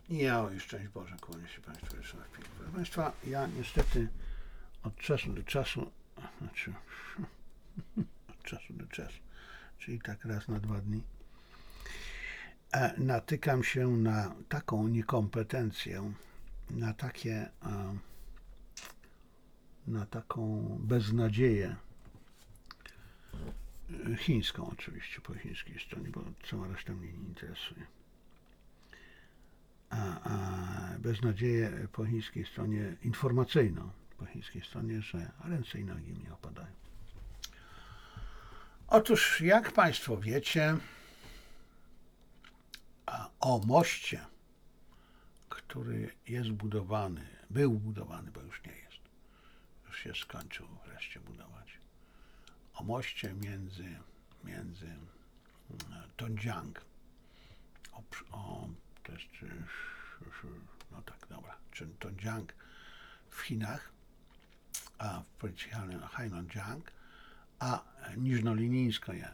Ja i szczęść Boże, kłanię się Państwu jeszcze raz. Proszę Państwa, ja niestety od czasu do czasu, od czasu do czasu, czyli tak raz na 2 dni, natykam się na taką niekompetencję, na taką beznadzieję chińską oczywiście, po chińskiej stronie, bo cała reszta mnie nie interesuje. Beznadzieję po chińskiej stronie informacyjną, po chińskiej stronie, że ręce i nogi mnie opadają. Otóż, jak Państwo wiecie, o moście, który jest budowany, był budowany, bo już nie jest, już się skończył wreszcie budować, o moście między Tongjiang, to jest, no tak, dobra, czyli Tongjiang w Chinach, a w prowincji Heilongjiang, a Niżnolinińskoje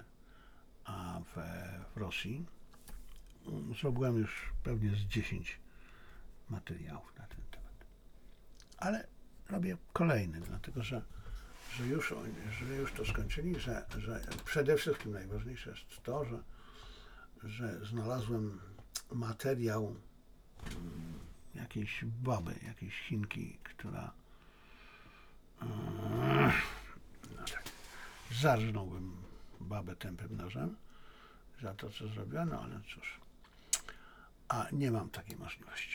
w Rosji. Zrobiłem już pewnie z 10 materiałów na ten temat. Ale robię kolejny, dlatego że już to skończyli, że przede wszystkim najważniejsze jest to, że znalazłem materiał jakiejś baby, jakiejś Chinki, która no tak, zarżnąłbym babę tępym nożem za to, co zrobiła, no ale cóż, nie mam takiej możliwości.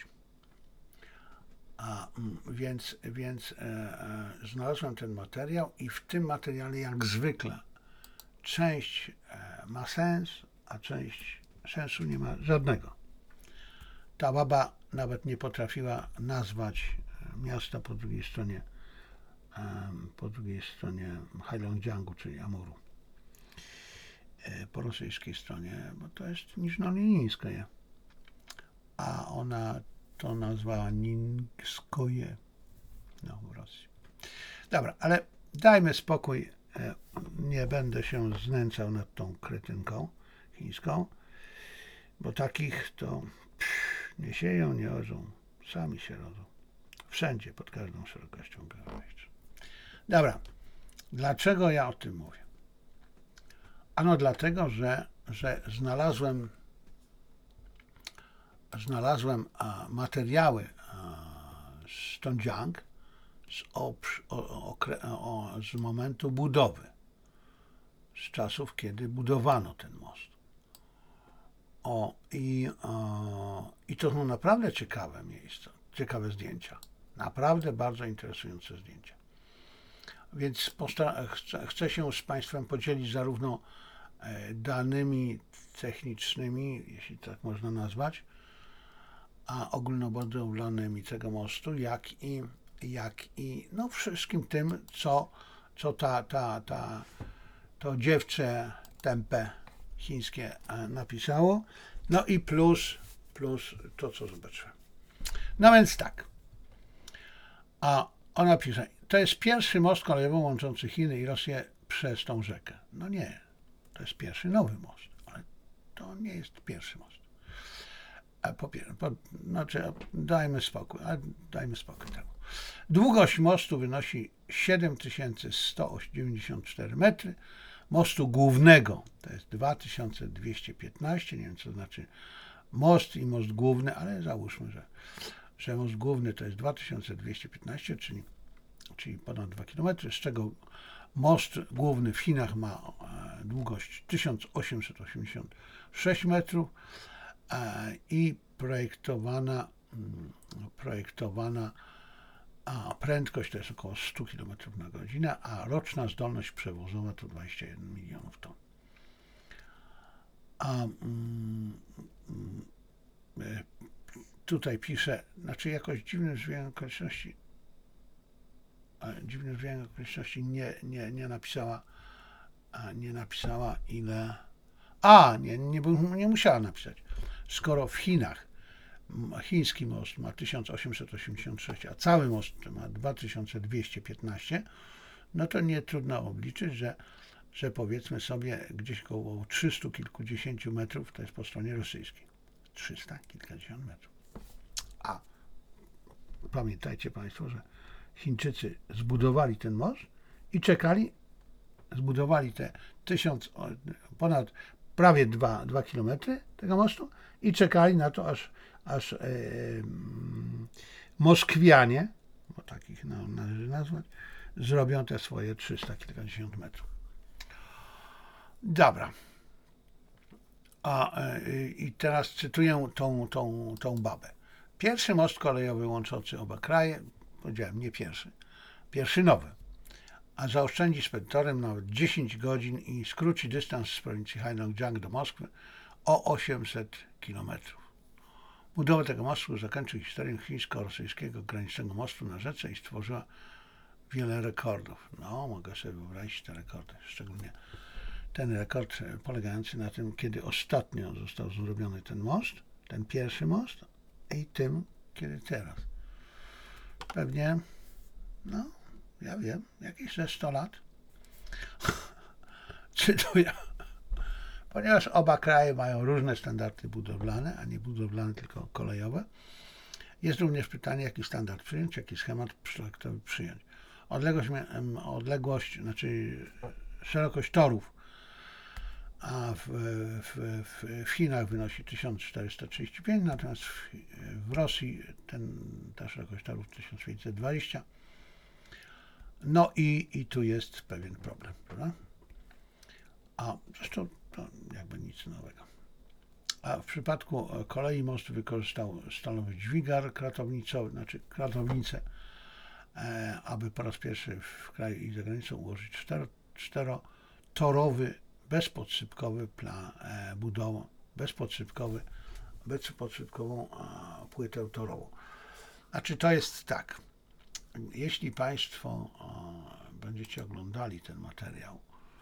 Więc znalazłem ten materiał i w tym materiale jak zwykle część ma sens, a część sensu nie ma żadnego. Ta baba nawet nie potrafiła nazwać miasta po drugiej stronie Heilongjiangu, czyli Amuru. Po rosyjskiej stronie, bo to jest Niżnolinińskoje. A ona to nazwała Ningskoje, no w Rosji. Dobra, ale dajmy spokój, nie będę się znęcał nad tą kretynką chińską, bo takich to nie sieją, nie orzą, sami się rodzą. Wszędzie, pod każdą szerokością geograficzną. Dobra, dlaczego ja o tym mówię? Ano dlatego, że znalazłem materiały z Tongjiang z momentu budowy, z czasów, kiedy budowano ten most. I to są naprawdę ciekawe miejsca, ciekawe zdjęcia. Naprawdę bardzo interesujące zdjęcia. Więc chcę się z Państwem podzielić zarówno danymi technicznymi, jeśli tak można nazwać, a ogólnobudowlanymi tego mostu, jak i no wszystkim tym, co to dziewczę tępe chińskie napisało, no i plus to, co zobaczyłem. No więc tak, ona pisze, to jest pierwszy most kolejowy łączący Chiny i Rosję przez tą rzekę. No nie, to jest pierwszy nowy most, ale to nie jest pierwszy most. Dajmy spokój temu. Długość mostu wynosi 7194 metry, mostu głównego to jest 2215, nie wiem co znaczy most i most główny, ale załóżmy, że most główny to jest 2215, czyli ponad 2 km, z czego most główny w Chinach ma długość 1886 metrów i projektowana prędkość to jest około 100 km na godzinę, a roczna zdolność przewozowa to 21 milionów ton. Tutaj pisze, znaczy jakoś dziwnym zbiegiem okoliczności nie napisała ile, nie musiała napisać. Skoro w Chinach chiński most ma 1886, a cały most ma 2215, no to nie trudno obliczyć, że powiedzmy sobie gdzieś około 300 kilkudziesięciu metrów to jest po stronie rosyjskiej. 300 kilkadziesiąt metrów. A pamiętajcie Państwo, że Chińczycy zbudowali ten most i czekali, zbudowali te ponad prawie 2 kilometry tego mostu i czekali na to, aż Moskwianie, bo takich należy nazwać, zrobią te swoje 300 kilkadziesiąt metrów. Dobra. I teraz cytuję tą babę. Pierwszy most kolejowy łączący oba kraje, powiedziałem nie pierwszy, pierwszy nowy, a zaoszczędzi spedytorem nawet 10 godzin i skróci dystans z prowincji Heilongjiang do Moskwy o 800 kilometrów. Budowa tego mostu zakończy historię chińsko-rosyjskiego granicznego mostu na rzece i stworzyła wiele rekordów. No, mogę sobie wyobrazić te rekordy, szczególnie ten rekord polegający na tym, kiedy ostatnio został zrobiony ten most, ten pierwszy most, i tym, kiedy teraz. Pewnie, no, ja wiem, jakieś ze 100 lat. Cytuję. Ponieważ oba kraje mają różne standardy budowlane, a nie budowlane, tylko kolejowe, jest również pytanie, jaki standard przyjąć, jaki schemat projektowy przyjąć. Znaczy szerokość torów a w Chinach wynosi 1435, natomiast w Rosji ta szerokość torów 1520. No i tu jest pewien problem, prawda? A zresztą to jakby nic nowego. A w przypadku kolei most wykorzystał stalowy dźwigar kratownicowy, znaczy kratownicę, aby po bezpodsypkowy pierwszy w kraju i za granicą ułożyć czterotorowy, bezpodsypkową płytę torową. Znaczy to jest tak, jeśli Państwo będziecie oglądali ten materiał,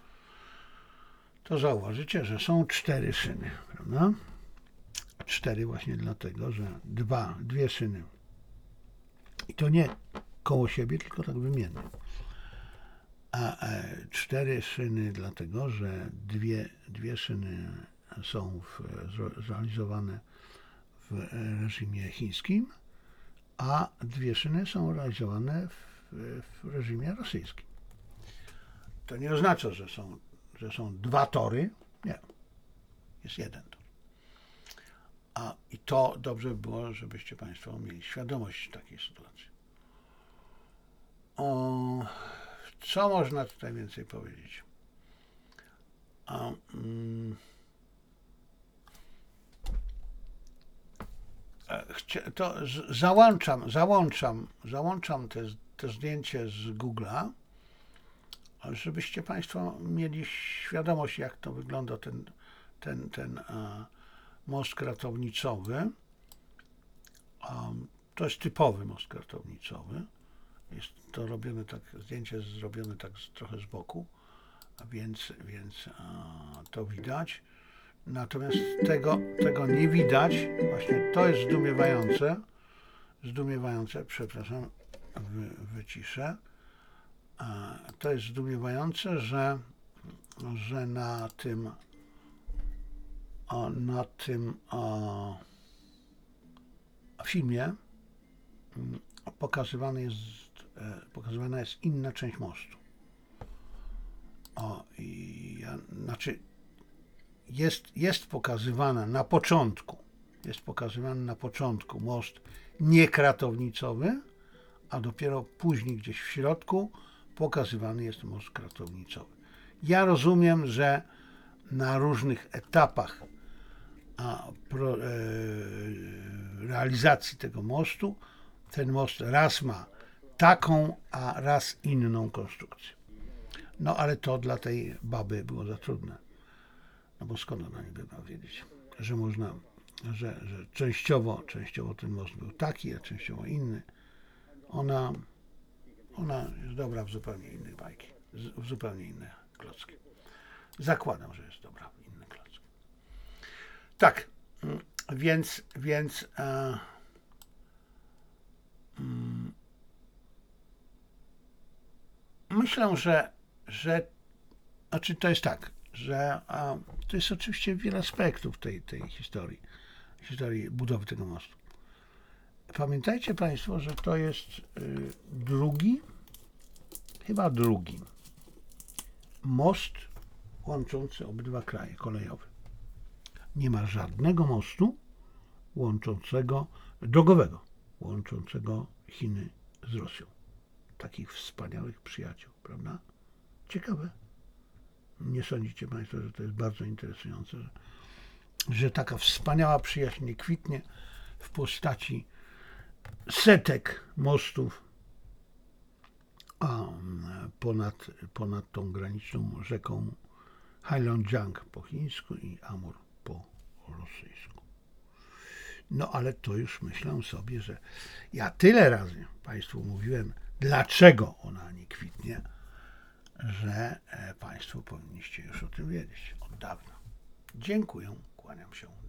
to zauważycie, że są 4 szyny, prawda? 4 właśnie dlatego, że dwie szyny i to nie koło siebie, tylko tak wymiennie. A 4 szyny dlatego, że dwie szyny są zrealizowane w reżimie chińskim, a 2 szyny są realizowane w reżimie rosyjskim. To nie oznacza, że są 2 tory. Nie. Jest 1 tor. I to dobrze by było, żebyście Państwo mieli świadomość takiej sytuacji. Co można tutaj więcej powiedzieć? To załączam te zdjęcie z Google'a, żebyście Państwo mieli świadomość, jak to wygląda ten most kratownicowy. To jest typowy most kratownicowy. Jest to robione tak, zdjęcie zrobione tak trochę z boku, więc to widać. Natomiast tego nie widać. Właśnie to jest zdumiewające, przepraszam, wyciszę. To jest zdumiewające, że na tym filmie pokazywana jest inna część mostu. Znaczy jest pokazywany na początku most niekratownicowy, a dopiero później gdzieś w środku pokazywany jest most kratownicowy. Ja rozumiem, że na różnych etapach realizacji tego mostu ten most raz ma taką, a raz inną konstrukcję. No ale to dla tej baby było za trudne. No bo skąd ona niby ma wiedzieć, że można, że częściowo ten most był taki, a częściowo inny. Ona jest dobra w zupełnie innych bajki, w zupełnie inne klocki. Zakładam, że jest dobra w inne klocki. Tak, więc myślę, że znaczy to jest tak, że to jest oczywiście wiele aspektów tej historii budowy tego mostu. pamiętajcie Państwo, że to jest chyba drugi most łączący obydwa kraje, kolejowy. Nie ma żadnego mostu drogowego, łączącego Chiny z Rosją. Takich wspaniałych przyjaciół, prawda? Ciekawe. Nie sądzicie Państwo, że to jest bardzo interesujące, że taka wspaniała przyjaźń nie kwitnie w postaci setek mostów ponad tą graniczną rzeką Heilongjiang po chińsku i Amur po rosyjsku. No ale to już myślę sobie, że ja tyle razy Państwu mówiłem, dlaczego ona nie kwitnie, że Państwo powinniście już o tym wiedzieć od dawna. Dziękuję, kłaniam się.